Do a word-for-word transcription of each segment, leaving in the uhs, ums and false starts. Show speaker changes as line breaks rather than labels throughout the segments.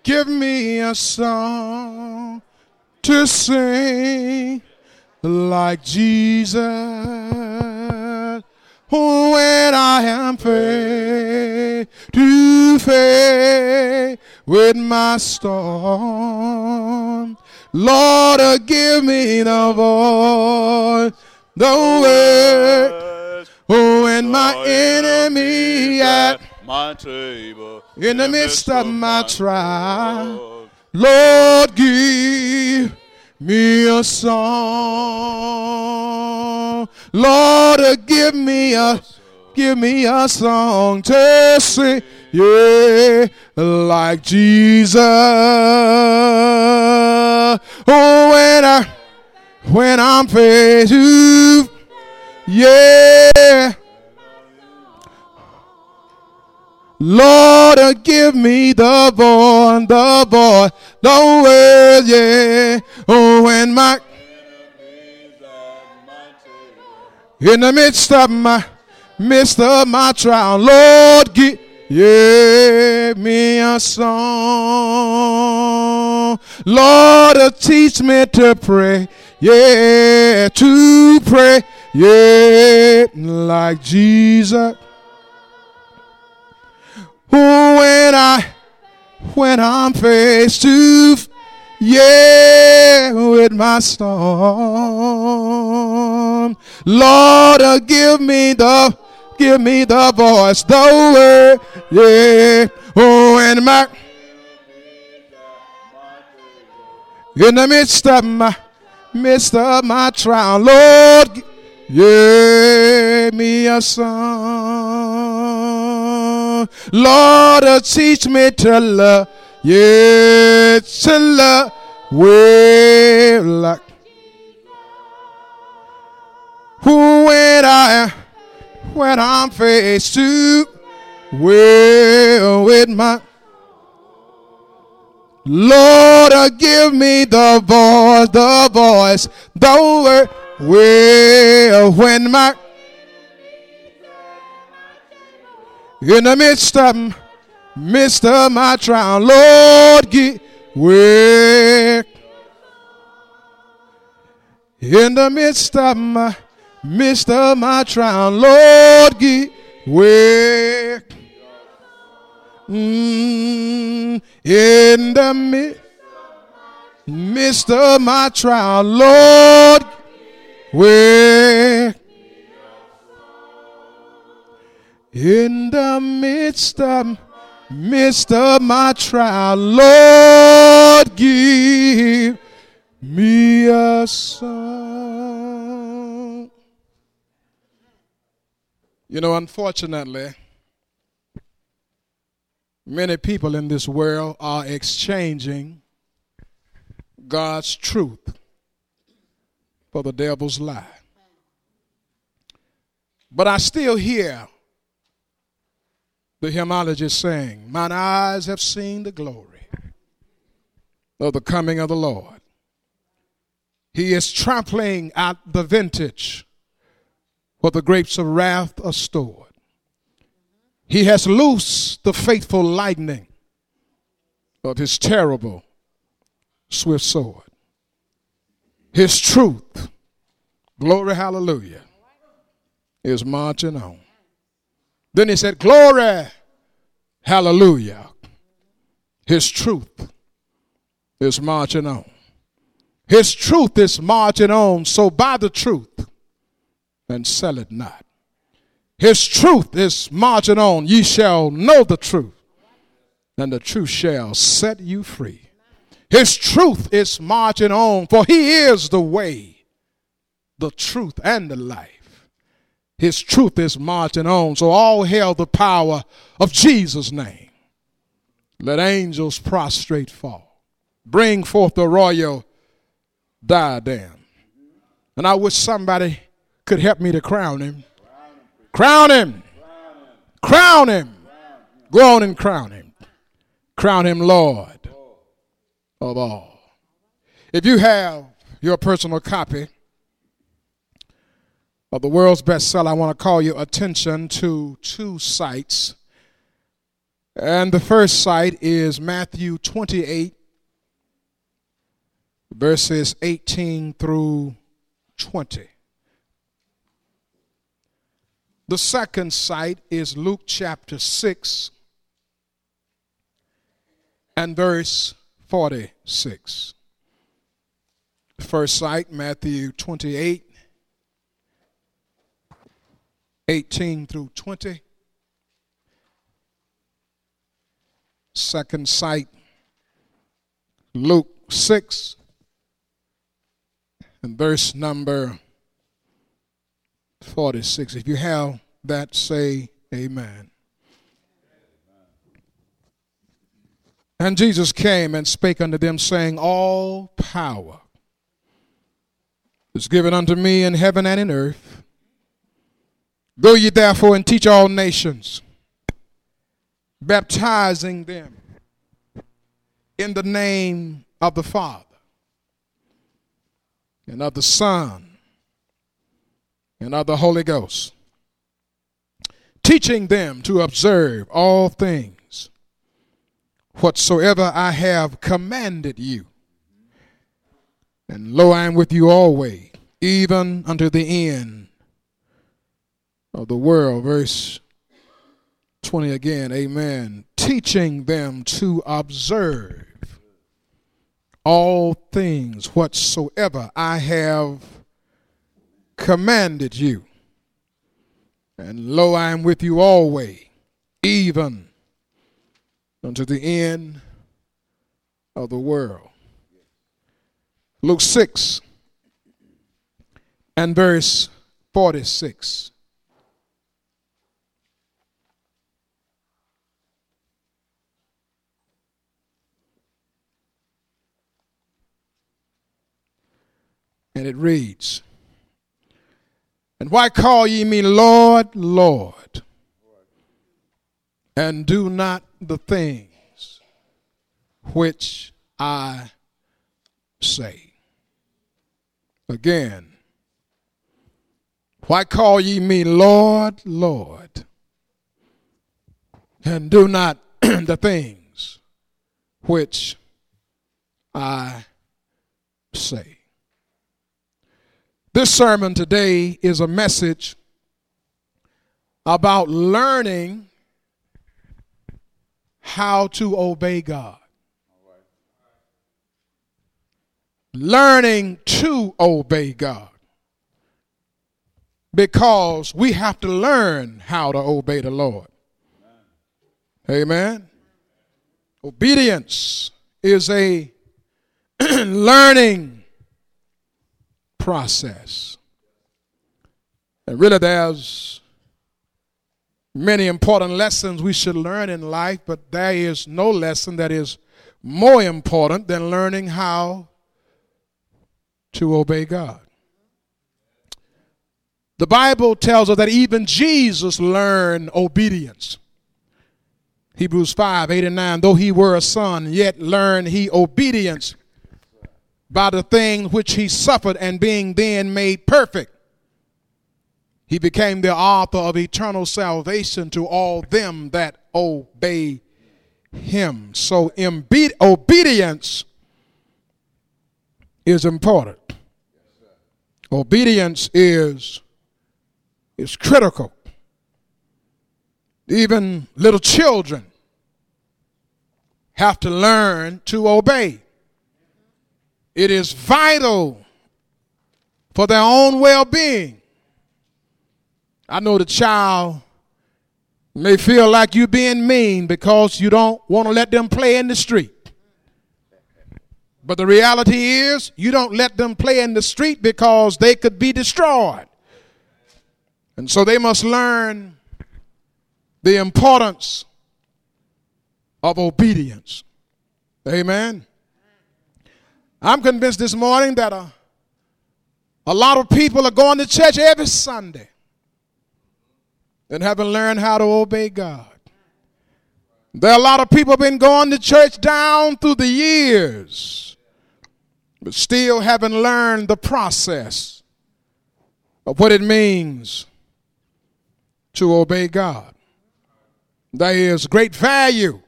give me a song to sing like Jesus. When I am face to face with my storm, Lord, uh, give me the voice, the word, oh, and my enemy at
my table,
in the midst of my trial, Lord, give me a song. Lord, uh, give me a, give me a song to sing, yeah, like Jesus. Oh, when I, when I'm faced with, yeah, Lord, uh, give me the voice, the voice, the word, yeah. Oh, when my, in the midst of my, midst of my trial, Lord, give, yeah, me a song. Lord, uh, teach me to pray, yeah, to pray, yeah, like Jesus. When I, when I'm faced to, yeah, with my storm, Lord, uh, give me the, give me the voice, the word, yeah. Oh, and my, in the midst of my, midst of my trial, Lord, yeah, me a song. Lord, uh, teach me to love, yeah, to love, well, like when I, when I'm faced to, well, with my, Lord, uh, give me the voice, the voice, the word, well, when my, in the midst of, midst of my trial, Lord, give way. In the midst of my, midst of my trial, Lord, give way. Mm, in the midst, midst of my trial, Lord, way. In the midst of, midst of my trial, Lord, give me a song. You know, unfortunately, many people in this world are exchanging God's truth for the devil's lie. But I still hear the hymnologist saying, mine eyes have seen the glory of the coming of the Lord. He is trampling out the vintage where the grapes of wrath are stored. He has loosed the faithful lightning of his terrible swift sword. His truth, glory, hallelujah, is marching on. Then he said, glory, hallelujah. His truth is marching on. His truth is marching on, so buy the truth and sell it not. His truth is marching on. Ye shall know the truth, and the truth shall set you free. His truth is marching on, for he is the way, the truth, and the life. His truth is marching on, so all hail the power of Jesus' name. Let angels prostrate fall. Bring forth the royal diadem. And I wish somebody could help me to crown him. Crown him. Crown him. Go on and crown him. Crown him Lord of all. If you have your personal copy of the world's bestseller, I want to call your attention to two sites And the first site is Matthew twenty-eight, verses eighteen through twenty. The second site is Luke chapter six and verse forty-six. First site, Matthew twenty-eight, eighteen through twenty. Second site, Luke six and verse number forty-six. If you have that, say amen. And Jesus came and spake unto them, saying, all power is given unto me in heaven and in earth. Go ye therefore and teach all nations, baptizing them in the name of the Father and of the Son and of the Holy Ghost, teaching them to observe all things whatsoever I have commanded you. And lo, I am with you always, even unto the end of the world. Verse twenty again, amen. Teaching them to observe all things whatsoever I have commanded you. And lo, I am with you always, even unto the end of the world. Luke six and verse forty-six. And it reads, and why call ye me Lord, Lord, and do not the things which I say? Again, why call ye me Lord, Lord, and do not the things which I say? This sermon today is a message about learning how to obey God. Learning to obey God. Because we have to learn how to obey the Lord. Amen. Obedience is a learning process. And really there's many important lessons we should learn in life, but there is no lesson that is more important than learning how to obey God. The Bible tells us that even Jesus learned obedience. Hebrews five, eight and nine, though he were a son, yet learned he obedience by the things which he suffered, and being then made perfect, he became the author of eternal salvation to all them that obey him. So imbe- obedience is important. Obedience is, is critical. Even little children have to learn to obey. It is vital for their own well-being. I know the child may feel like you're being mean because you don't want to let them play in the street. But the reality is you don't let them play in the street because they could be destroyed. And so they must learn the importance of obedience. Amen. I'm convinced this morning that a, a lot of people are going to church every Sunday and haven't learned how to obey God. There are a lot of people who have been going to church down through the years, but still haven't learned the process of what it means to obey God. There is great value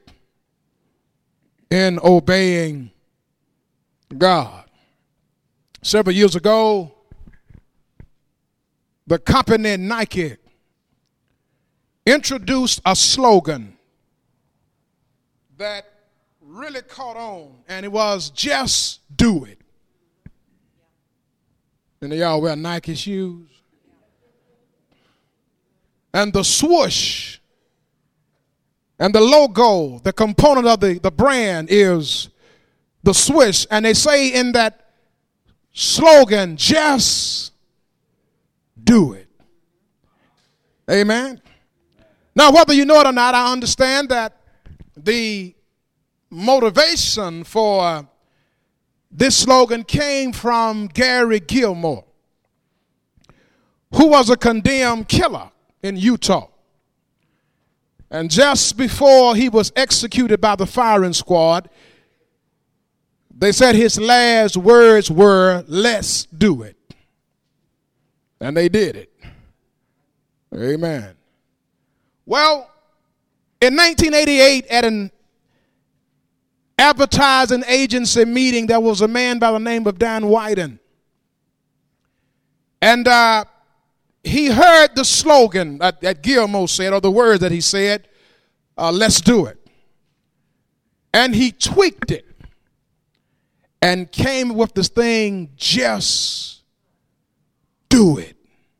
in obeying God. Several years ago, the company Nike introduced a slogan that really caught on, and it was just do it. And y'all wear Nike shoes. And the swoosh and the logo, the component of the, the brand is the swoosh. And they say in that slogan, just do it. Amen. Now, whether you know it or not, I understand that the motivation for this slogan came from Gary Gilmore, who was a condemned killer in Utah. And just before he was executed by the firing squad, they said his last words were, "Let's do it." And they did it. Amen. Well, in nineteen eighty-eight, at an advertising agency meeting, there was a man by the name of Dan Whiten. And uh, he heard the slogan that, that Gilmore said, or the words that he said, uh, "Let's do it." And he tweaked it and came with this thing, "Just do it."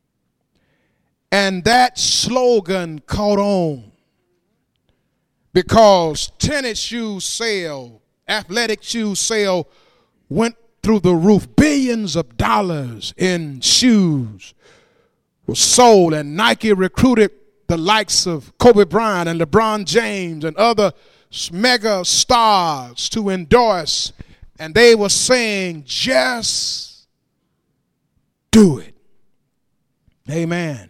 And that slogan caught on because tennis shoes sale, athletic shoes sale went through the roof. Billions of dollars in shoes were sold, and Nike recruited the likes of Kobe Bryant and LeBron James and other mega stars to endorse, and they were saying, "Just do it." Amen.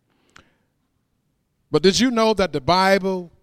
But did you know that the Bible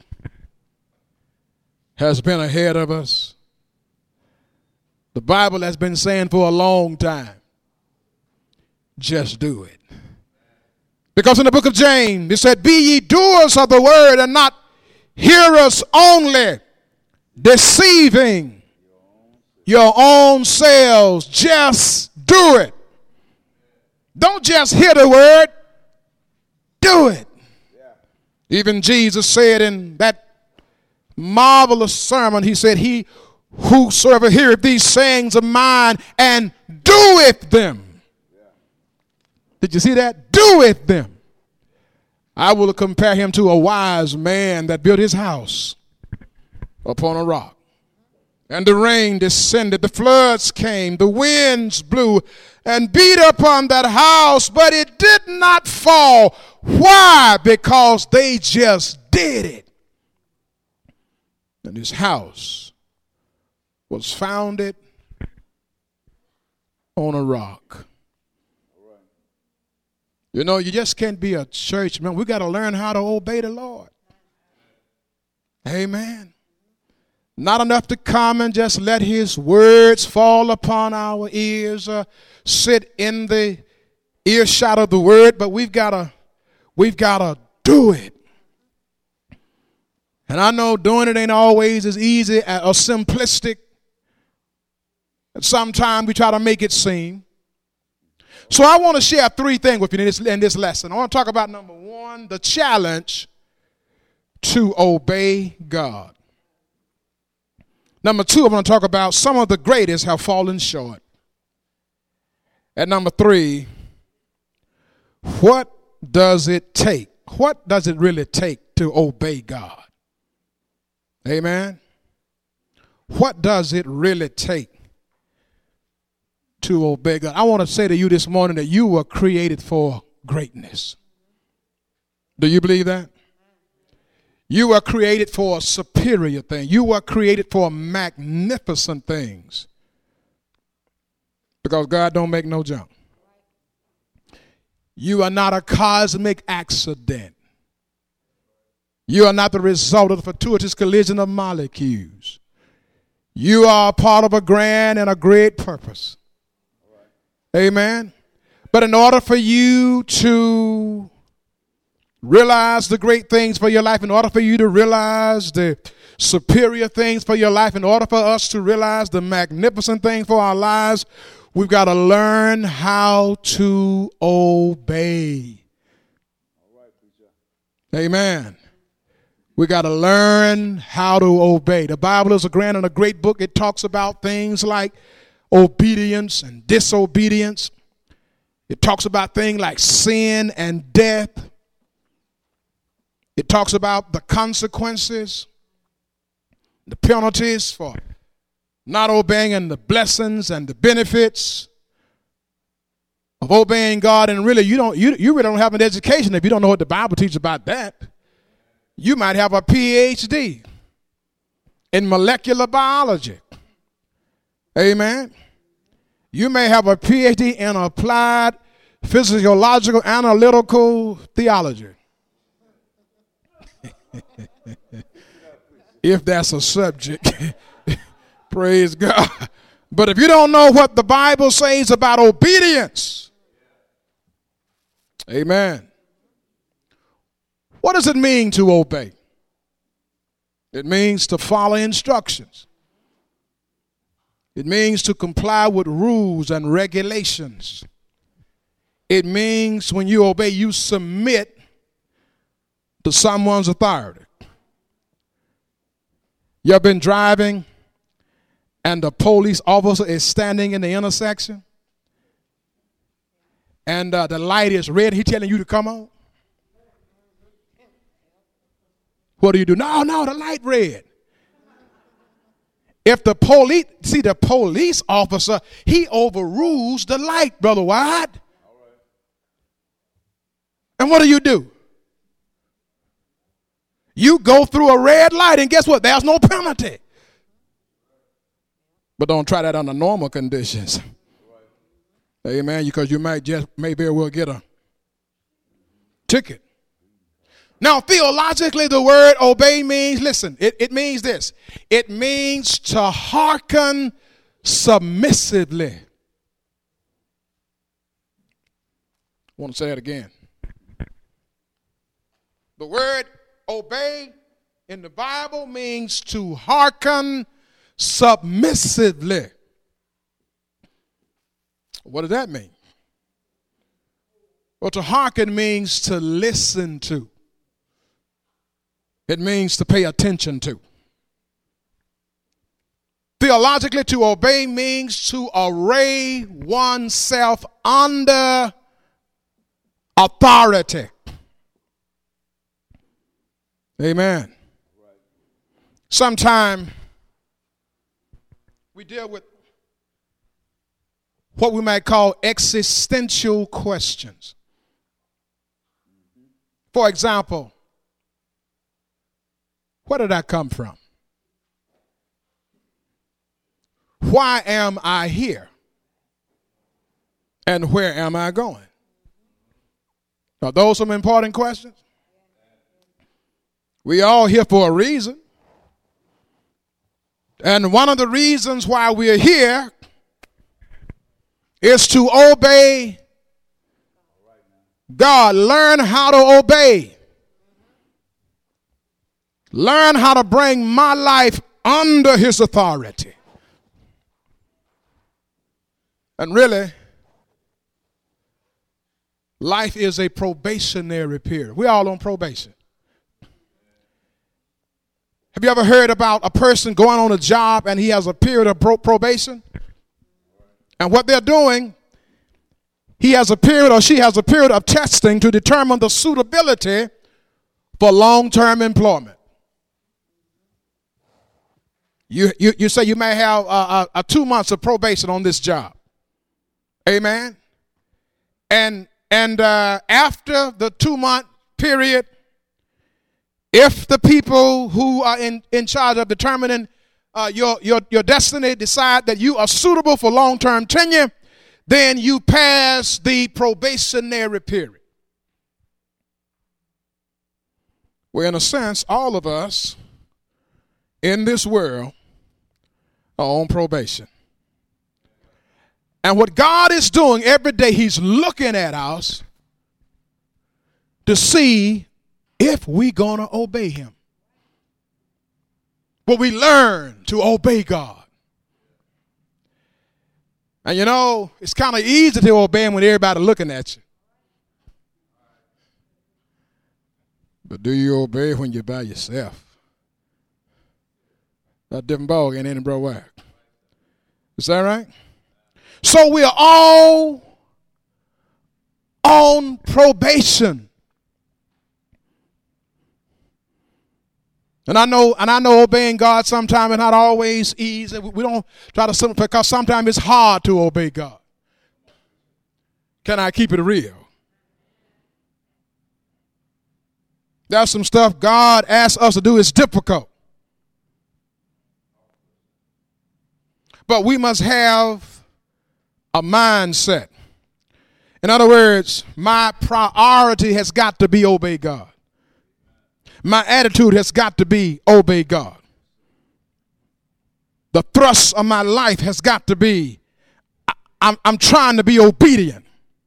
has been ahead of us? The Bible has been saying for a long time, just do it. Because in the book of James, it said, "Be ye doers of the word and not hearers only, deceiving your own selves." Just do it. Don't just hear the word, do it. Even Jesus said in that marvelous sermon, he said, "He whosoever heareth these sayings of mine and doeth them." Did you see that? Doeth them. "I will compare him to a wise man that built his house upon a rock. And the rain descended, the floods came, the winds blew and beat upon that house, but it did not fall." Why? Because they just did it. And his house was founded on a rock. You know, you just can't be a church man. We got to learn how to obey the Lord. Amen. Not enough to come and just let his words fall upon our ears or sit in the earshot of the word, but we've got to we've got to do it. And I know doing it ain't always as easy or simplistic. And sometimes we try to make it seem. So I want to share three things with you in this, in this lesson. I want to talk about, number one, the challenge to obey God. Number two, I'm going to talk about some of the greatest have fallen short. And number three, what does it take? What does it really take to obey God? Amen. What does it really take to obey God? I want to say to you this morning that you were created for greatness. Do you believe that? You were created for a superior thing. You were created for magnificent things. Because God don't make no junk. You are not a cosmic accident. You are not the result of the fortuitous collision of molecules. You are a part of a grand and a great purpose. Amen. But in order for you to realize the great things for your life, in order for you to realize the superior things for your life, in order for us to realize the magnificent things for our lives, we've got to learn how to obey. Amen. We got to learn how to obey. The Bible is a grand and a great book. It talks about things like obedience and disobedience. It talks about things like sin and death. It talks about the consequences, the penalties for not obeying, and the blessings and the benefits of obeying God. And really, you don't you, you really don't have an education if you don't know what the Bible teaches about that. You might have a P H D in molecular biology. Amen. You may have a P H D in applied physiological analytical theology. If that's a subject, praise God. But if you don't know what the Bible says about obedience, amen. What does it mean to obey? It means to follow instructions. It means to comply with rules and regulations. It means when you obey, you submit to someone's authority. You ever been driving and the police officer is standing in the intersection and uh, the light is red, he's telling you to come on? What do you do? No, no, the light red. If the police, see the police officer, he overrules the light, Brother White. And what do you do? You go through a red light, and guess what? There's no penalty. But don't try that under normal conditions. Amen. Because you might just, maybe well get a ticket. Now, theologically, the word obey means, listen, it, it means this. It means to hearken submissively. I want to say that again. The word obey in the Bible means to hearken submissively. What does that mean? Well, to hearken means to listen to. It means to pay attention to. Theologically, to obey means to array oneself under authority. Amen. Sometimes we deal with what we might call existential questions. For example, where did I come from? Why am I here? And where am I going? Are those some important questions? We all here for a reason. And one of the reasons why we are here is to obey God. Learn how to obey. Learn how to bring my life under his authority. And really, life is a probationary period. We're all on probation. Have you ever heard about a person going on a job and he has a period of pro- probation? And what they're doing, he has a period or she has a period of testing to determine the suitability for long-term employment. You, you, you say you may have a, a, a two months of probation on this job. Amen. And, and uh, after the two-month period, if the people who are in, in charge of determining uh, your, your, your destiny decide that you are suitable for long-term tenure, then you pass the probationary period. Well, in a sense, all of us in this world are on probation. And what God is doing every day, he's looking at us to see if we're going to obey him. Well, we learn to obey God. And you know, it's kind of easy to obey him when everybody's looking at you. But do you obey when you're by yourself? That's a different ball game, ain't it, bro? Whack. Is that right? So we are all on probation. And I know, and I know obeying God sometimes is not always easy. We don't try to simplify because sometimes it's hard to obey God. Can I keep it real? There's some stuff God asks us to do is difficult. But we must have a mindset. In other words, my priority has got to be obey God. My attitude has got to be obey God. The thrust of my life has got to be, I, I'm, I'm trying to be obedient.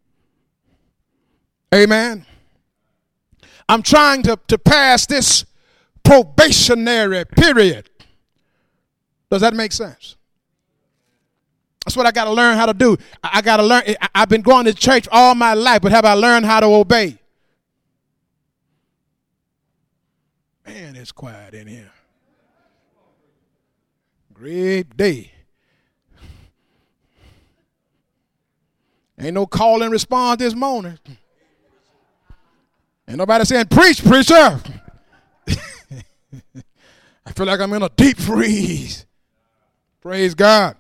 Amen. I'm trying to, to pass this probationary period. Does that make sense? That's what I got to learn how to do. I, I got to learn. I, I've been going to church all my life, but have I learned how to obey? Man, it's quiet in here. Great day. Ain't no call and response this morning. Ain't nobody saying, preach, preacher. I feel like I'm in a deep freeze. Praise God.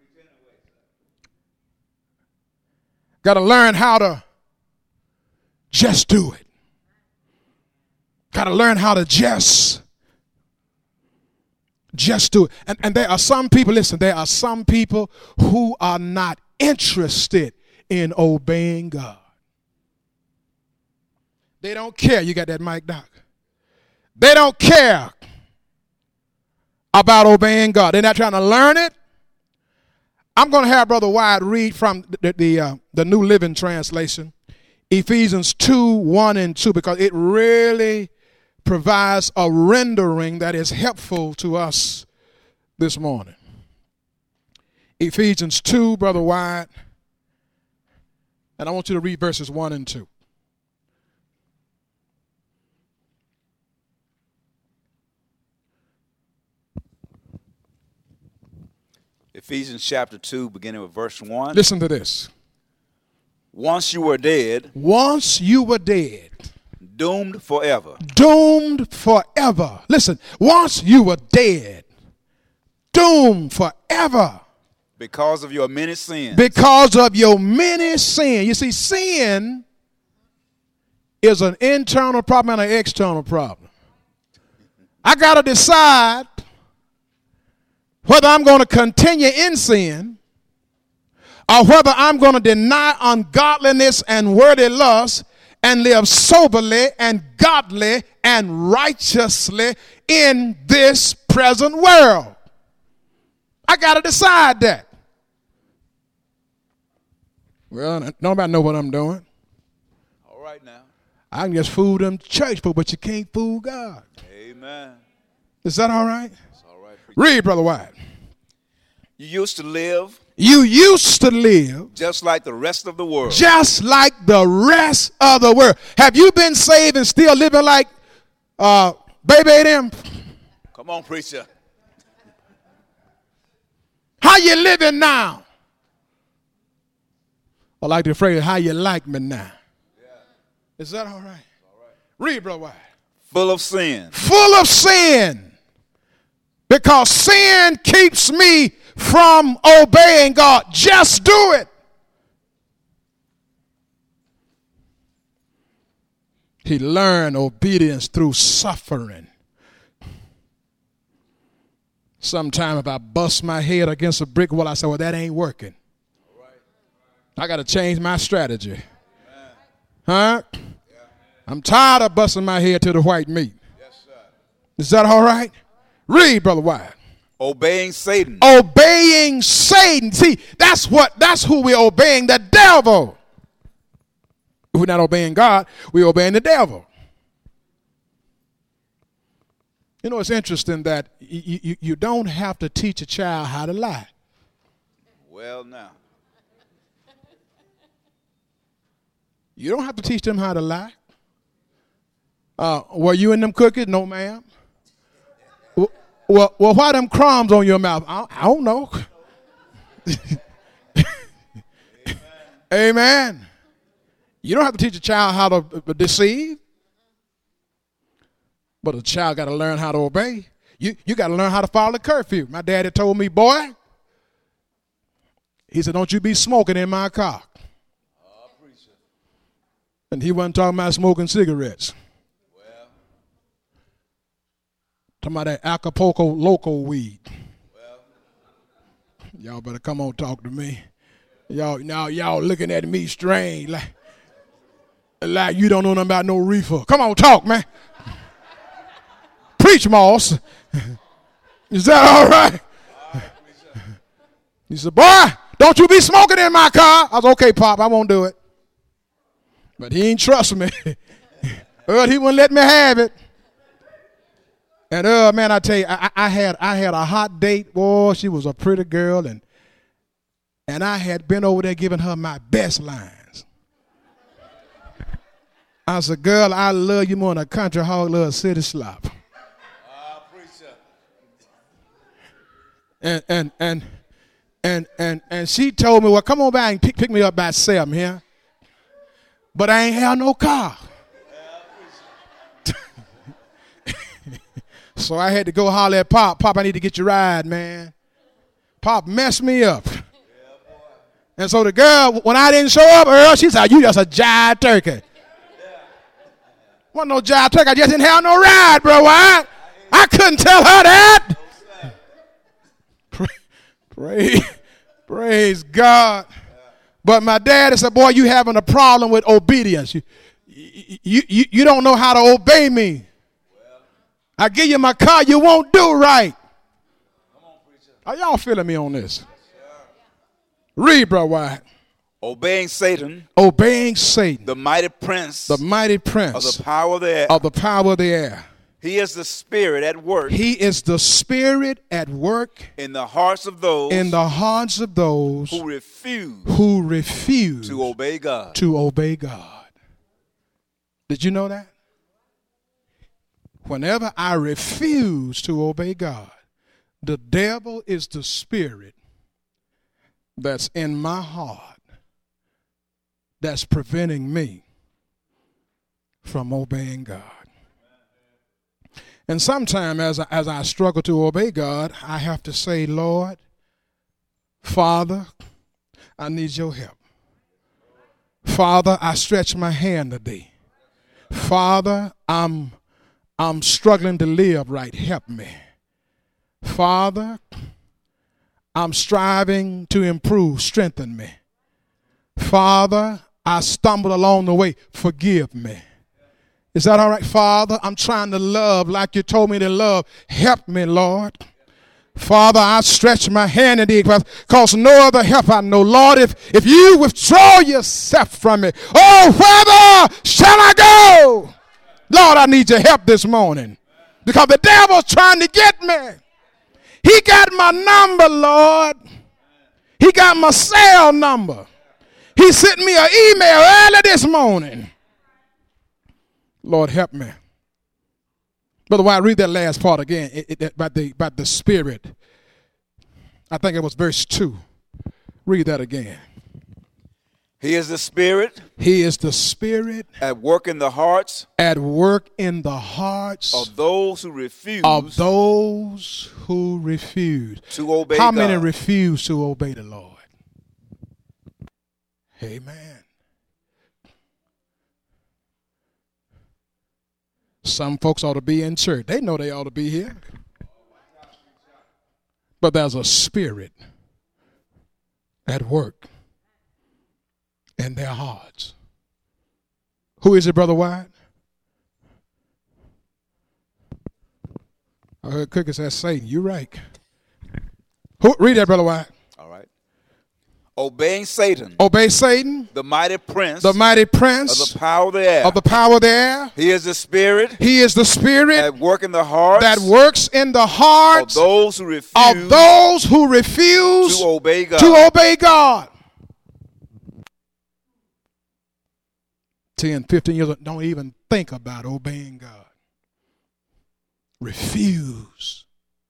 Got to learn how to just do it. Got to learn how to just, just do it. And, and there are some people, listen, there are some people who are not interested in obeying God. They don't care. You got that mic, Doc? They don't care about obeying God. They're not trying to learn it. I'm going to have Brother Wyatt read from the the, uh, the New Living Translation, Ephesians two, one and two, because it really provides a rendering that is helpful to us this morning. Ephesians two, Brother Wyatt, and I want you to read verses one and two.
Ephesians chapter two, beginning with verse one.
Listen to this.
Once you were dead.
Once you were dead.
Doomed forever.
Doomed forever. Listen, once you were dead. Doomed forever.
Because of your many sins.
Because of your many sins. You see, sin is an internal problem and an external problem. I got to decide whether I'm going to continue in sin or whether I'm going to deny ungodliness and worldly lust and live soberly and godly and righteously in this present world. I got to decide that. Well, nobody know what I'm doing.
All right now.
I can just fool them church people, but you can't fool God.
Amen.
Is that all right?
It's all right.
Read, Brother White.
You used to live.
You used to live.
Just like the rest of the world.
Just like the rest of the world. Have you been saved and still living like uh, baby them?
Come on, preacher.
How you living now? I like the phrase, how you like me now. Yeah. Is that all right? All right. Read, Brother White.
Full of sin.
Full of sin. Because sin keeps me from obeying God. Just do it. He learned obedience through suffering. Sometime if I bust my head against a brick wall, I say, well, that ain't working. I got to change my strategy. Huh? I'm tired of busting my head to the white meat. Is that all right? Read, Brother Wyatt.
Obeying Satan.
Obeying Satan. See, that's what, that's who we're obeying, the devil. If we're not obeying God, we're obeying the devil. You know, it's interesting that you, you, you don't have to teach a child how to lie.
Well, now.
You don't have to teach them how to lie. Uh, were you in them cookies? No, ma'am. Well, well, well, why them crumbs on your mouth? I, I don't know. Amen. Amen. You don't have to teach a child how to deceive. But a child got to learn how to obey. You, you got to learn how to follow the curfew. My daddy told me, boy, he said, don't you be smoking in my car. Oh, and he wasn't talking about smoking cigarettes. Well. Talking about that Acapulco Loco weed. Well. Y'all better come on talk to me. Y'all now y'all looking at me strange like, like you don't know nothing about no reefer. Come on, talk, man. Preach, Moss. Is that all right? He said, boy, don't you be smoking in my car. I was okay, Pop, I won't do it. But he ain't trust me. Earl, he wouldn't let me have it. And Earl, man, I tell you, I, I had I had a hot date. Boy, she was a pretty girl, and and I had been over there giving her my best lines. I said, girl, I love you more than a country hog love a city slop. And and and and and and she told me, well, come on back and pick, pick me up by seven here. But I ain't have no car. So I had to go holler at Pop. Pop, I need to get your ride, man. Pop messed me up. And so the girl, when I didn't show up, Earl, she said, you just a jive turkey. Wasn't no jive turkey. I just didn't have no ride, bro. I, I couldn't tell her that. Praise, praise God. But my daddy said, boy, you having a problem with obedience. You, you, you, you don't know how to obey me. I give you my car, you won't do right. Are y'all feeling me on this? Read, Brother White.
Obeying Satan.
Obeying Satan.
The mighty prince.
The mighty prince.
Of the power of the air.
Of the power of the air.
He is the spirit at work.
He is the spirit at work
in the hearts of those
in the hearts of those
who refuse
who refuse
to obey God.
To obey God. Did you know that? Whenever I refuse to obey God, the devil is the spirit that's in my heart that's preventing me from obeying God. And sometimes as I, as I struggle to obey God, I have to say, Lord, Father, I need your help. Father, I stretch my hand today. Father, I'm, I'm struggling to live right. Help me. Father, I'm striving to improve. Strengthen me. Father, I stumbled along the way. Forgive me. Is that all right, Father? I'm trying to love like you told me to love. Help me, Lord. Father, I stretch my hand in thee because no other help I know. Lord, if, if you withdraw yourself from me, oh, whither shall I go? Lord, I need your help this morning because the devil's trying to get me. He got my number, Lord. He got my cell number. He sent me an email early this morning. Lord, help me. Brother White, read that last part again it, it, about, the, about the Spirit. I think it was verse two. Read that again.
He is the Spirit.
He is the Spirit.
At work in the hearts.
At work in the hearts.
Of those who refuse.
Of those who refuse.
To obey
How
God.
many refuse to obey the Lord? Amen. Some folks ought to be in church. They know they ought to be here. But there's a spirit at work in their hearts. Who is it, Brother White? I heard Cookie say Satan. You're right. Who, read that, Brother White.
All right. Obeying Satan,
obey Satan,
the mighty prince,
the mighty prince
of the power of the air.
Of the power of the air.
He is the spirit.
He is the spirit
that work in the hearts.
That works in the hearts
of those who refuse.
Of those who refuse
to obey God.
To obey God. ten, fifteen years old, don't even think about obeying God. Refuse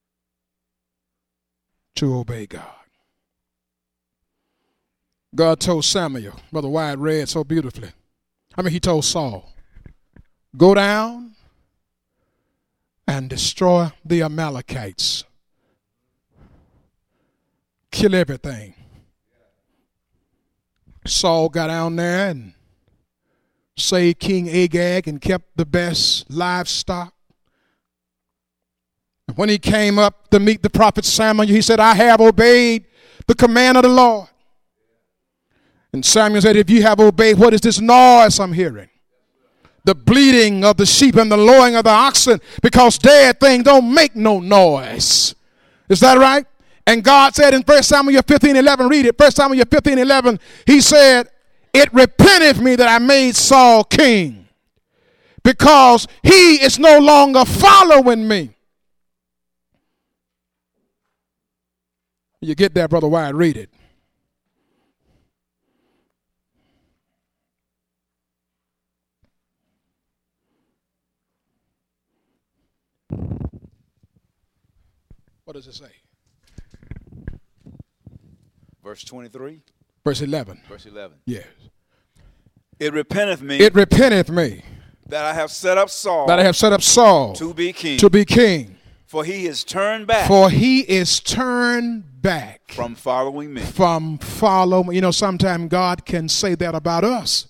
to obey God. God told Samuel, Brother Wyatt read so beautifully. I mean, he told Saul, go down and destroy the Amalekites. Kill everything. Saul got down there and saved King Agag and kept the best livestock. When he came up to meet the prophet Samuel, he said, I have obeyed the command of the Lord. And Samuel said, if you have obeyed, what is this noise I'm hearing? The bleating of the sheep and the lowing of the oxen, because dead things don't make no noise. Is that right? And God said in First Samuel fifteen eleven, read it, First Samuel fifteen eleven, he said, it repenteth me that I made Saul king, because he is no longer following me. You get that, Brother Wyatt, read it. What does it say?
Verse twenty-three.
Verse eleven.
Verse eleven.
Yes.
It repenteth me.
It repenteth me.
That I have set up Saul.
That I have set up Saul.
To be king.
To be king.
For he is turned back.
For he is turned back.
From following me.
From following. You know, sometimes God can say that about us.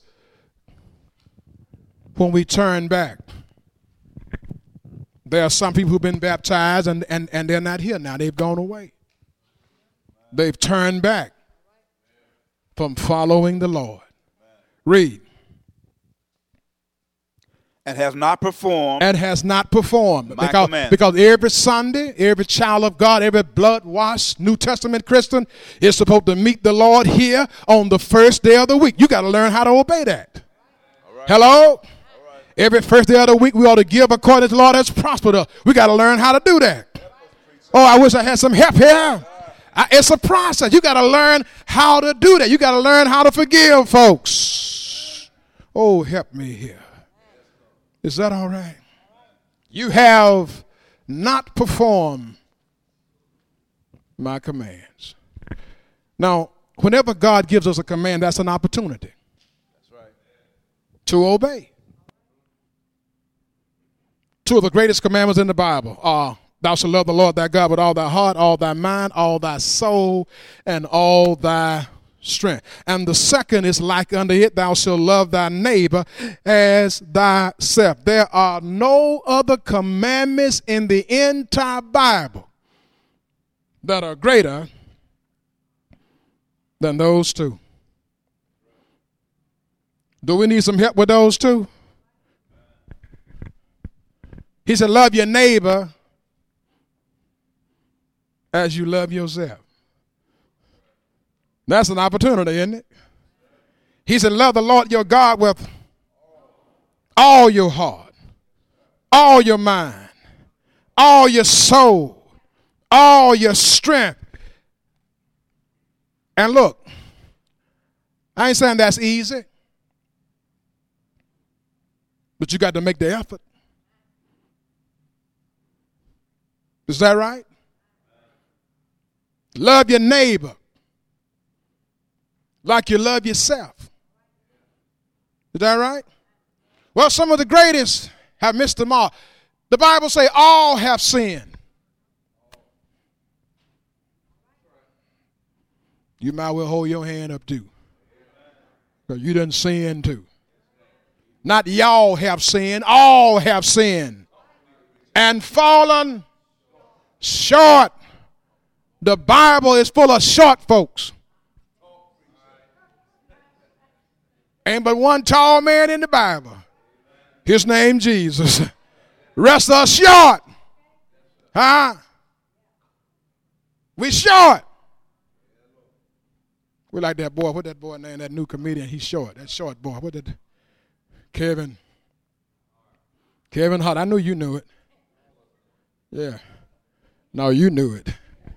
When we turn back. There are some people who've been baptized and, and, and they're not here now. They've gone away. They've turned back from following the Lord. Read.
And has not performed.
And has not performed.
My
because,
command.
because every Sunday, every child of God, every blood-washed New Testament Christian is supposed to meet the Lord here on the first day of the week. You got to learn how to obey that. All right. Hello? Every first day of the week, we ought to give according to the Lord has prospered us. We got to learn how to do that. Oh, I wish I had some help here. I, it's a process. You got to learn how to do that. You got to learn how to forgive folks. Oh, help me here. Is that all right? You have not performed my commands. Now, whenever God gives us a command, that's an opportunity. That's right. To obey. Two of the greatest commandments in the Bible are, thou shalt love the Lord thy God with all thy heart, all thy mind, all thy soul, and all thy strength. And the second is like unto it, thou shalt love thy neighbor as thyself. There are no other commandments in the entire Bible that are greater than those two. Do we need some help with those two? He said, love your neighbor as you love yourself. That's an opportunity, isn't it? He said, love the Lord your God with all your heart, all your mind, all your soul, all your strength. And look, I ain't saying that's easy, but you got to make the effort. Is that right? Love your neighbor like you love yourself. Is that right? Well, some of the greatest have missed them all. The Bible says all have sinned. You might well hold your hand up too, because you done sin too. Not y'all have sinned, all have sinned and fallen short. The Bible is full of short folks. Ain't but one tall man in the Bible. His name Jesus. Rest of us short. Huh? We short. We like that boy. What that boy name? That new comedian. He's short. That short boy. What did Kevin? Kevin Hart. I knew you knew it. Yeah. No, you knew it.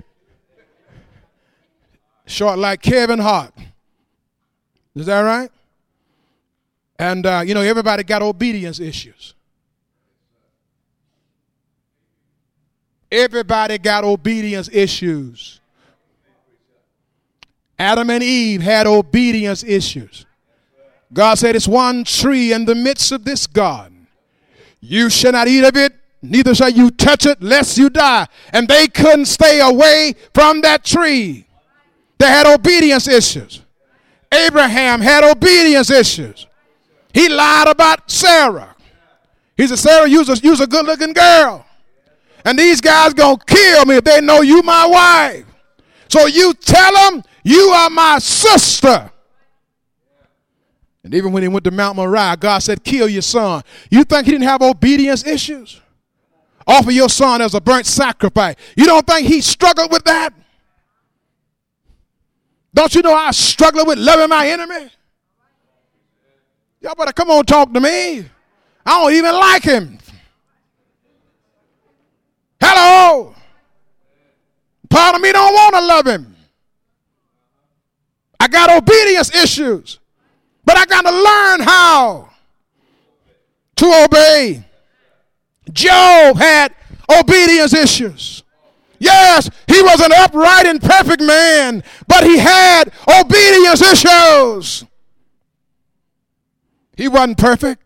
Short like Kevin Hart. Is that right? And, uh, you know, everybody got obedience issues. Everybody got obedience issues. Adam and Eve had obedience issues. God said, it's one tree in the midst of this garden. You shall not eat of it, neither shall you touch it, lest you die. And they couldn't stay away from that tree. They had obedience issues. Abraham had obedience issues. He lied about Sarah. He said, Sarah, you're a, you're a good-looking girl. And these guys going to kill me if they know you my wife. So you tell them you are my sister. And even when he went to Mount Moriah, God said, kill your son. You think he didn't have obedience issues? Offer your son as a burnt sacrifice. You don't think he struggled with that? Don't you know I struggle with loving my enemy? Y'all better come on talk to me. I don't even like him. Hello. Part of me don't want to love him. I got obedience issues. But I got to learn how to obey. Job had obedience issues. Yes, he was an upright and perfect man, but he had obedience issues. He wasn't perfect.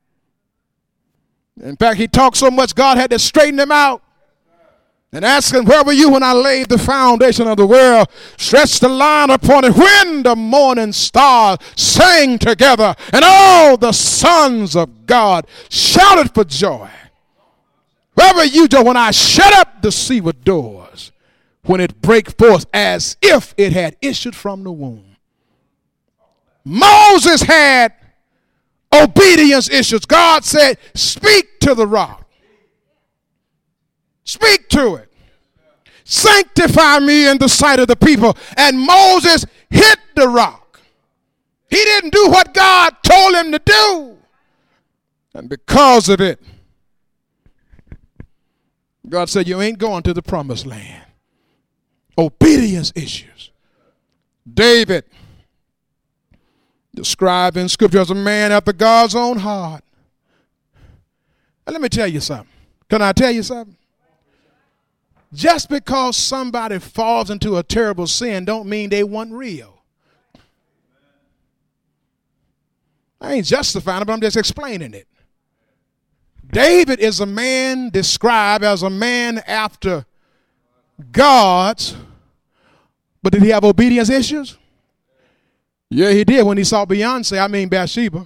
In fact, he talked so much, God had to straighten him out and ask him, where were you when I laid the foundation of the world? Stretched the line upon it when the morning stars sang together and all the sons of God shouted for joy. Where were you, Joe, when I shut up the seaward doors, when it brake forth as if it had issued from the womb? Moses had obedience issues. God said, speak to the rock. Speak to it. Sanctify me in the sight of the people. And Moses hit the rock. He didn't do what God told him to do. And because of it, God said, you ain't going to the promised land. Obedience issues. David, described in Scripture as a man after God's own heart. And let me tell you something. Can I tell you something? Just because somebody falls into a terrible sin don't mean they weren't real. I ain't justifying it, but I'm just explaining it. David is a man described as a man after God's, but did he have obedience issues? Yeah, he did when he saw Beyonce, I mean Bathsheba.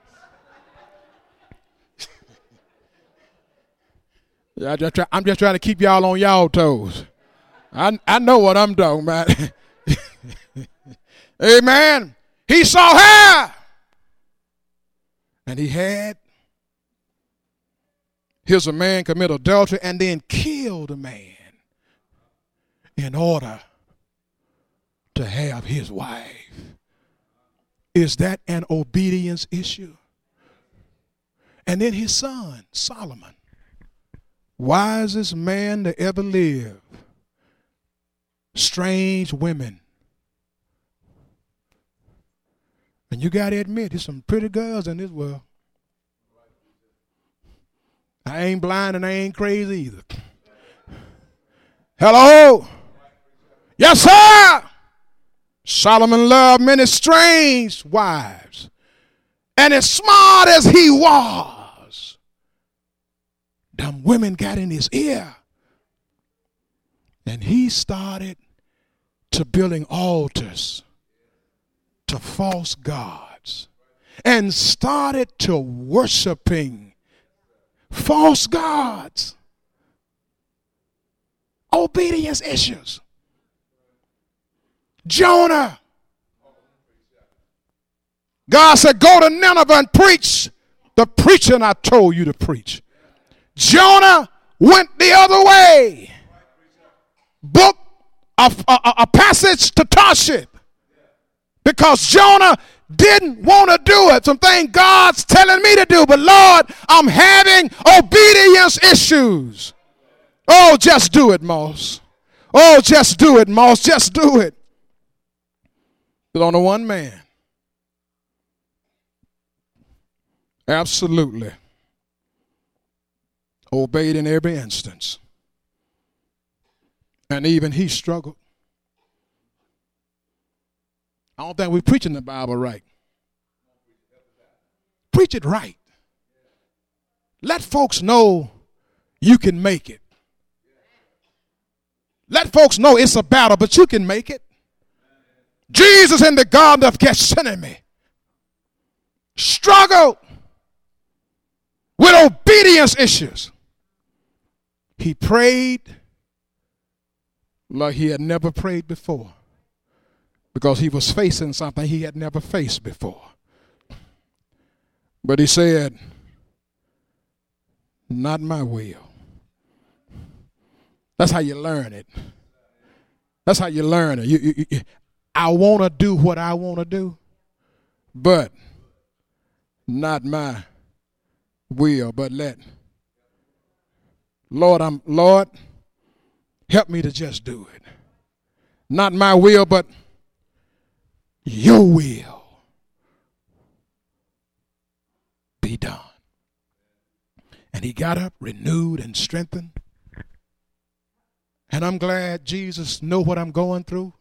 Yeah, I just try, I'm just trying to keep y'all on y'all toes. I, I know what I'm talking about. Amen. He saw her. And he had. Here's a man commit adultery and then killed a man in order to have his wife. Is that an obedience issue? And then his son, Solomon, wisest man to ever live, strange women. And you got to admit, there's some pretty girls in this world. I ain't blind and I ain't crazy either. Hello? Yes, sir. Solomon loved many strange wives. And as smart as he was, them women got in his ear. And he started to building altars to false gods and started to worshiping false gods. Obedience issues. Jonah. God said, go to Nineveh and preach the preaching I told you to preach. Jonah went the other way. Book a, a, a passage to Tarshish. Because Jonah didn't want to do it. Something God's telling me to do. But Lord, I'm having obedience issues. Oh, just do it, Moss. Oh, just do it, Moss. Just do it. But on the one man, absolutely obeyed in every instance. And even he struggled. I don't think we're preaching the Bible right. Preach it right. Let folks know you can make it. Let folks know it's a battle, but you can make it. Jesus in the Garden of Gethsemane struggled with obedience issues. He prayed like he had never prayed before, because he was facing something he had never faced before. But he said, not my will. That's how you learn it. That's how you learn it. You, you, you, I want to do what I want to do, but not my will, but let. Lord, I'm Lord, help me to just do it. Not my will, but your will be done. And he got up, renewed and strengthened. And I'm glad Jesus know what I'm going through.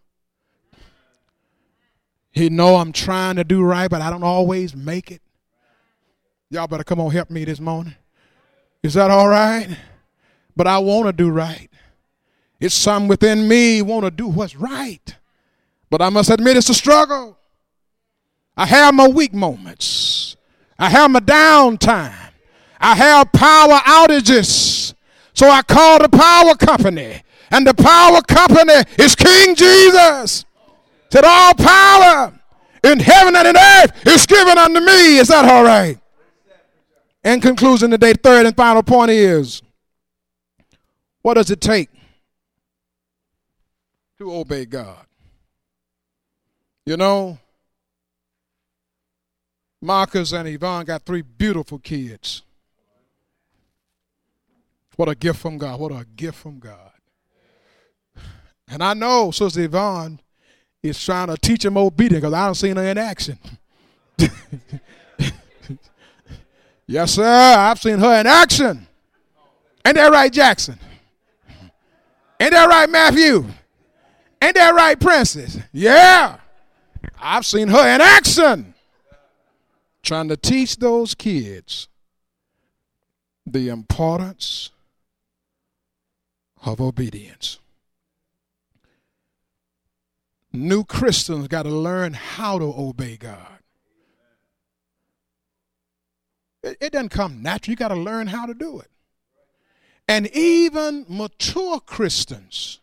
He know I'm trying to do right, but I don't always make it. Y'all better come on, help me this morning. Is that all right? But I want to do right. It's something within me want to do what's right. But I must admit it's a struggle. I have my weak moments. I have my downtime. I have power outages. So I call the power company. And the power company is King Jesus. Said all power in heaven and in earth is given unto me. Is that all right? In conclusion today, third and final point is, what does it take to obey God? You know, Marcus and Yvonne got three beautiful kids. What a gift from God. What a gift from God. And I know Sister Yvonne is trying to teach him obedience, because I don't seen her in action. Yes, sir. I've seen her in action. Ain't that right, Jackson? Ain't that right, Matthew? Ain't that right, Princess? Yeah. I've seen her in action, trying to teach those kids the importance of obedience. New Christians got to learn how to obey God. It, it doesn't come natural. You got to learn how to do it. And even mature Christians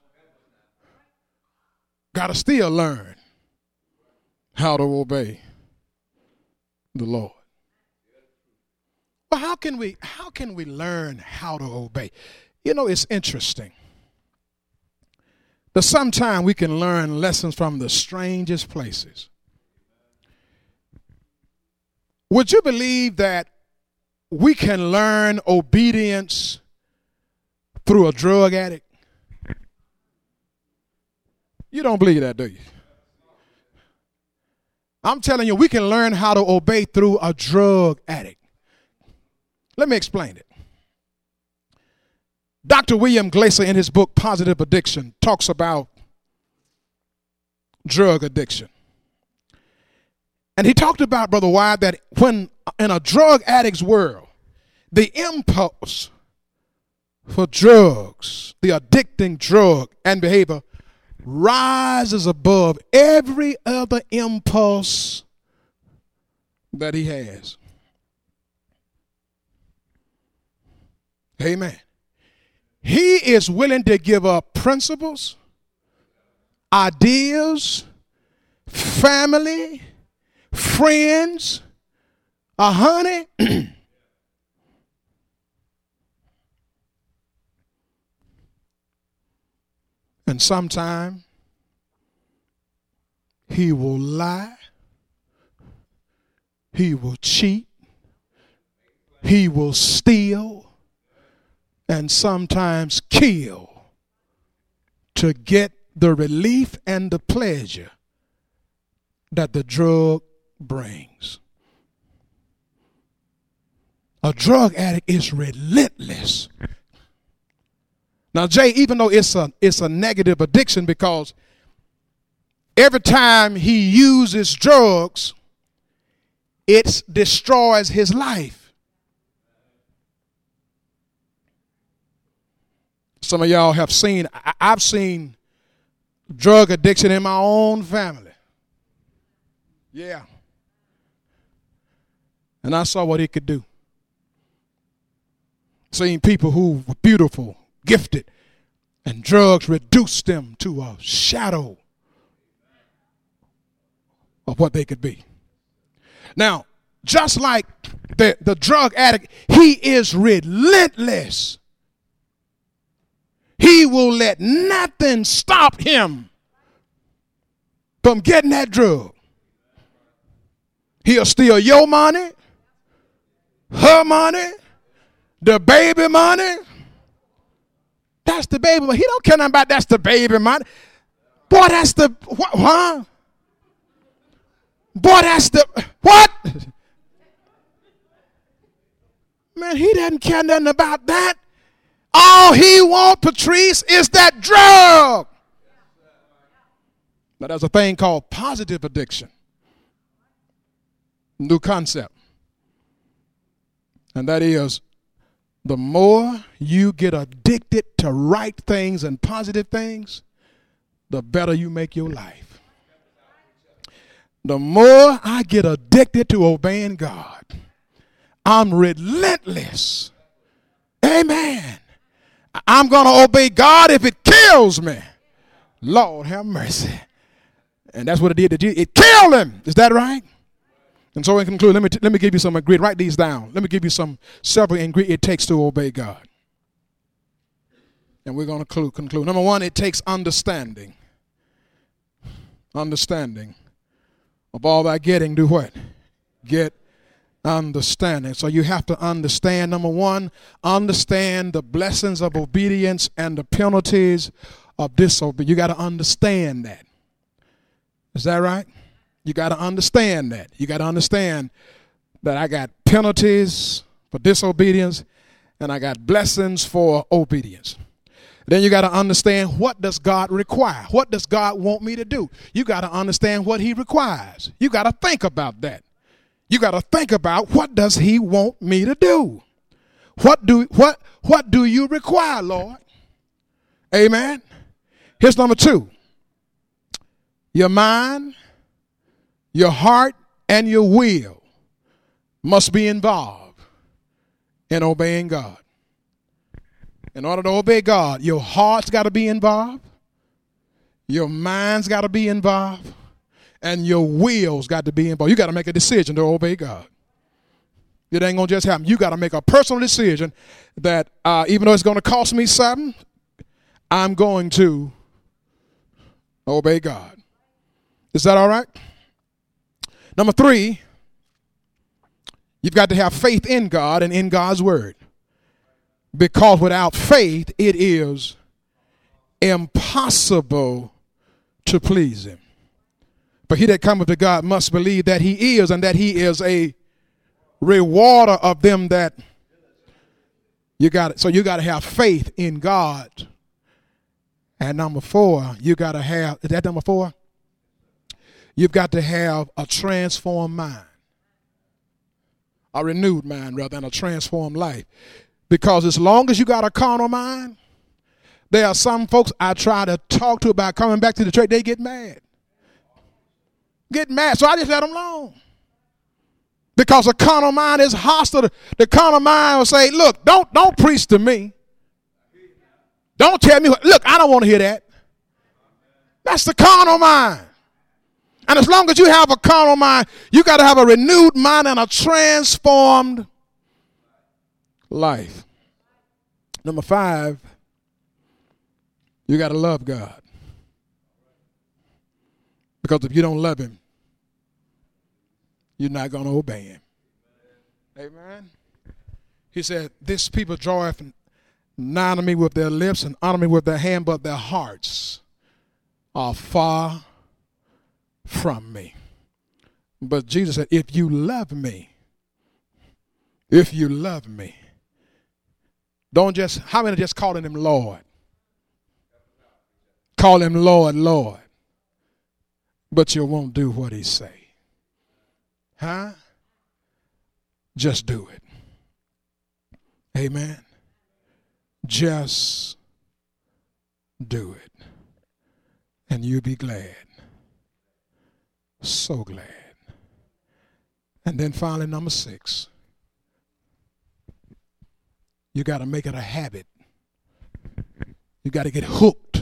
got to still learn how to obey the Lord. Well, how can we how can we learn how to obey? You know, it's interesting that sometimes we can learn lessons from the strangest places. Would you believe that we can learn obedience through a drug addict? You don't believe that, do you? I'm telling you, we can learn how to obey through a drug addict. Let me explain it. Doctor William Glaser, in his book Positive Addiction, talks about drug addiction. And he talked about, Brother Wyatt, that when in a drug addict's world, the impulse for drugs, the addicting drug and behavior, rises above every other impulse that he has. Amen. He is willing to give up principles, ideas, family, friends, a honey. And sometime he will lie, he will cheat, he will steal, and sometimes kill to get the relief and the pleasure that the drug brings. A drug addict is relentless. Now, Jay, even though it's a it's a negative addiction, because every time he uses drugs, it destroys his life. Some of y'all have seen, I, I've seen drug addiction in my own family. Yeah. And I saw what it could do. Seen people who were beautiful, gifted, and drugs reduced them to a shadow of what they could be. Now, just like the, the drug addict, he is relentless. He will let nothing stop him from getting that drug. He'll steal your money, her money, the baby money. That's the baby money. He don't care nothing about that's the baby money. Boy, that's the, what, huh? Boy, that's the, what? Man, he doesn't care nothing about that. All he wants, Patrice, is that drug. Now, there's a thing called positive addiction. New concept. And that is, the more you get addicted to right things and positive things, the better you make your life. The more I get addicted to obeying God, I'm relentless. Amen. I'm going to obey God if it kills me. Lord have mercy. And that's what it did to Jesus. It killed him. Is that right? And so in conclusion, let me, t- let me give you some ingredients. Write these down. Let me give you some several ingredients it takes to obey God. And we're going to conclude, conclude. Number one, it takes understanding. Understanding. Of all that getting, do what? Get understanding. So you have to understand, number one, understand the blessings of obedience and the penalties of disobedience. You got to understand that. Is that right? You got to understand that. You got to understand that I got penalties for disobedience and I got blessings for obedience. Then you got to understand, what does God require? What does God want me to do? You got to understand what he requires. You got to think about that. You got to think about, what does he want me to do? What do what what do you require, Lord? Amen. Here's number two. Your mind, your heart, and your will must be involved in obeying God. In order to obey God, your heart's got to be involved, your mind's got to be involved, and your will's got to be involved. You got to make a decision to obey God. It ain't going to just happen. You got to make a personal decision that uh, even though it's going to cost me something, I'm going to obey God. Is that all right? Number three, you've got to have faith in God and in God's word. Because without faith, it is impossible to please him. But he that cometh to God must believe that he is, and that he is a rewarder of them that you got it. So you got to have faith in God. And number four, you got to have, is that number four? You've got to have a transformed mind. A renewed mind, rather than a transformed life. Because as long as you got a carnal mind, there are some folks I try to talk to about coming back to the church, they get mad. Get mad. So I just let them alone. Because a carnal mind is hostile. The carnal mind will say, look, don't, don't preach to me. Don't tell me what, look, I don't want to hear that. That's the carnal mind. And as long as you have a carnal mind, you got to have a renewed mind and a transformed life. Number five, you got to love God. Because if you don't love him, you're not going to obey him. Amen. He said, this people draweth nigh unto me with their lips and honor me with their hand, but their hearts are far from me. But Jesus said, if you love me, if you love me, don't just, how many just calling him Lord? Call him Lord, Lord. But you won't do what he say. Huh? Just do it. Amen. Just do it. And you'll be glad. So glad. And then finally, number six. You got to make it a habit. You got to get hooked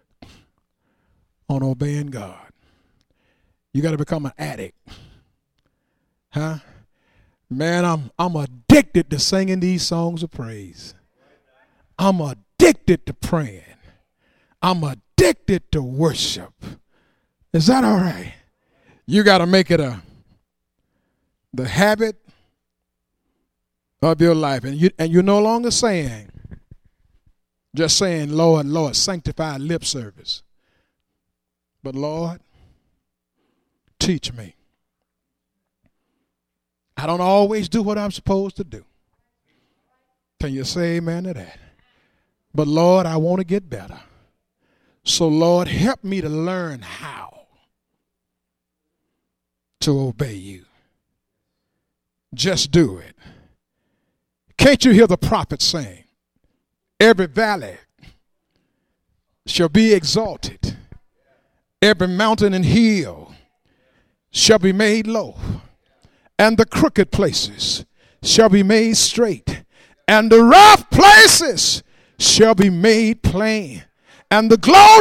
on obeying God. You got to become an addict. Huh? Man, I'm I'm addicted to singing these songs of praise. I'm addicted to praying. I'm addicted to worship. Is that all right? You got to make it a the habit of your life. And you and you're no longer saying, just saying, Lord, Lord, sanctify lip service. But Lord, teach me. I don't always do what I'm supposed to do. Can you say amen to that? But Lord, I want to get better. So Lord, help me to learn how to obey you. Just do it. Can't you hear the prophet saying, every valley shall be exalted. Every mountain and hill shall be made low. And the crooked places shall be made straight. And the rough places shall be made plain. And the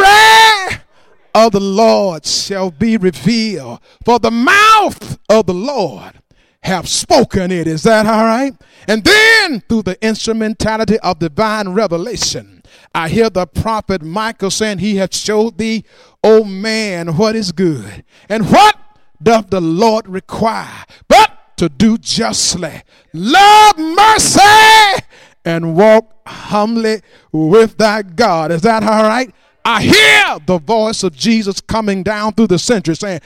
glory of the Lord shall be revealed. For the mouth of the Lord have spoken it. Is that all right? And then through the instrumentality of divine revelation, I hear the prophet Michael saying, he hath showed thee, O man, what is good. And what doth the Lord require? But to do justly, love mercy, and walk humbly with thy God. Is that all right? I hear the voice of Jesus coming down through the century saying,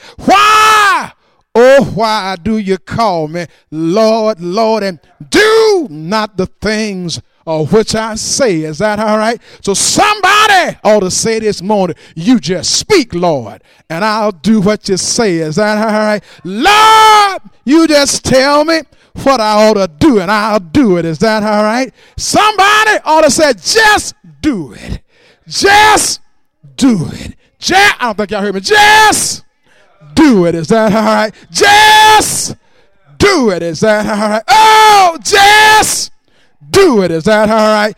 why, oh, why do you call me Lord, Lord, and do not the things of which I say? Is that all right? So somebody ought to say this morning, you just speak, Lord, and I'll do what you say. Is that all right? Lord, you just tell me what I ought to do, and I'll do it. Is that all right? Somebody ought to say, just do it. Just do it. Just, I don't think y'all heard me. Just do it. Is that all right? Just do it. Is that all right? Oh, just do it. Is that all right?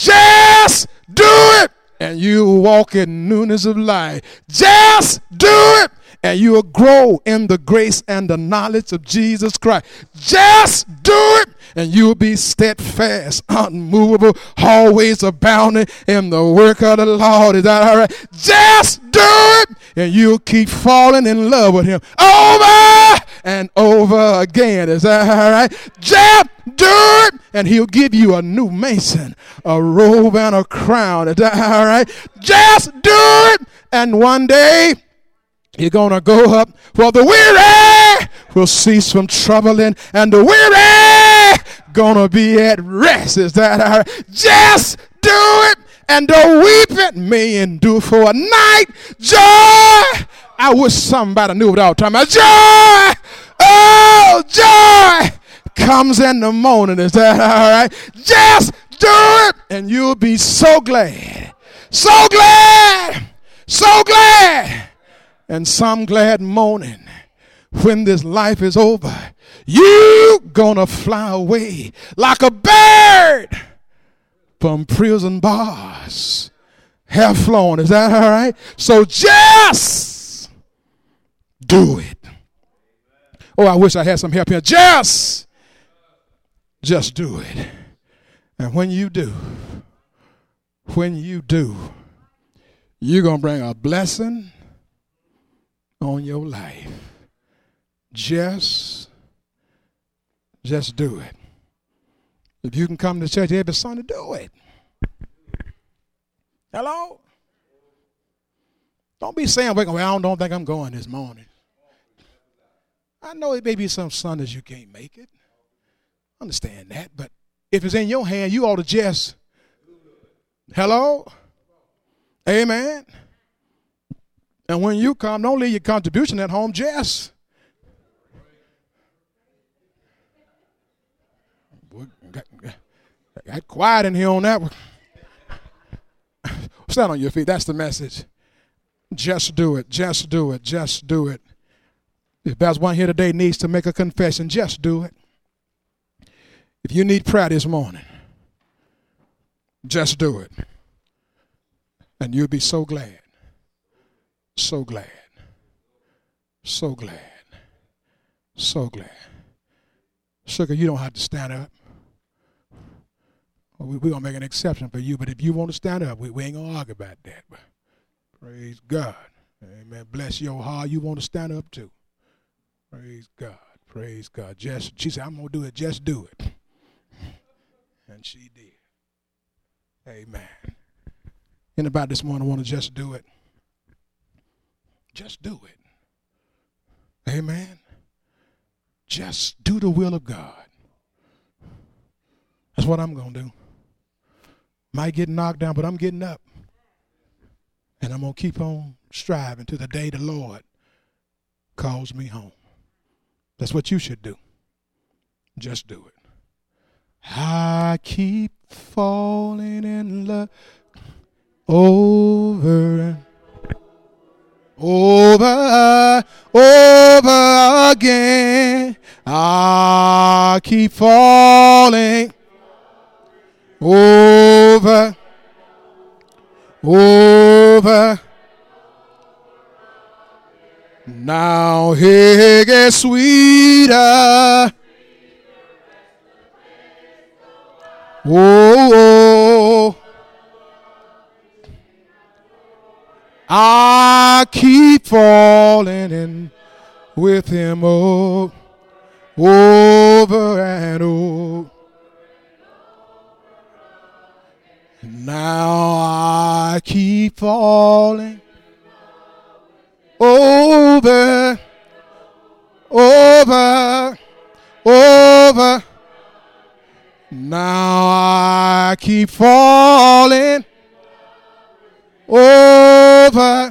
Just do it. And you walk in newness of life. Just do it. And you will grow in the grace and the knowledge of Jesus Christ. Just do it. And you'll be steadfast, unmovable, always abounding in the work of the Lord. Is that all right? Just do it. And you'll keep falling in love with him over and over again. Is that all right? Just do it. And he'll give you a new mason, a robe and a crown. Is that all right? Just do it. And one day, you're going to go up, for the weary will cease from troubling, and the weary going to be at rest. Is that all right? Just do it, and the weeping may endure for a night. Joy, I wish somebody knew what I was talking about. Joy, oh, joy comes in the morning. Is that all right? Just do it, and you'll be so glad, so glad, so glad. And some glad morning, when this life is over, you gonna fly away like a bird from prison bars. Have flown. Is that all right? So just do it. Oh, I wish I had some help here. Just, just do it. And when you do, when you do, you're gonna bring a blessing on your life. Just, just do it. If you can come to church every Sunday, do it. Hello? Don't be saying, well, I don't think I'm going this morning. I know it may be some Sundays you can't make it. Understand that. But if it's in your hand, you ought to just, hello? Amen. And when you come, don't leave your contribution at home, just. Got, got quiet in here on that one. Stand on your feet. That's the message. Just do it. Just do it. Just do it. If there's one here today needs to make a confession, just do it. If you need prayer this morning, just do it. And you'll be so glad. So glad. So glad. So glad. Sugar, you don't have to stand up. We're going to make an exception for you, but if you want to stand up, we, we ain't going to argue about that. But praise God. Amen. Bless your heart. You want to stand up too. Praise God. Praise God. Just, she said, I'm going to do it. Just do it. And she did. Amen. Anybody this morning want to just do it? Just do it. Amen. Just do the will of God. That's what I'm going to do. Might get knocked down, but I'm getting up. And I'm going to keep on striving to the day the Lord calls me home. That's what you should do. Just do it. I keep falling in love over and over, over again. I keep falling over, over. Now it gets sweeter. Oh, I keep falling in with him oh, over and over. Now I keep falling over, over, over. Now I keep falling over,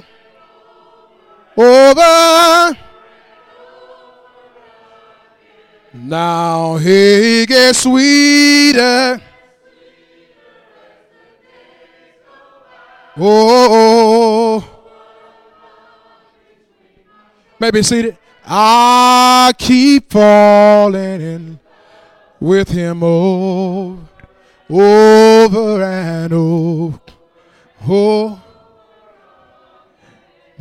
over. Now he gets sweeter. Oh, maybe seated. I keep falling in with him over, over and over. Oh,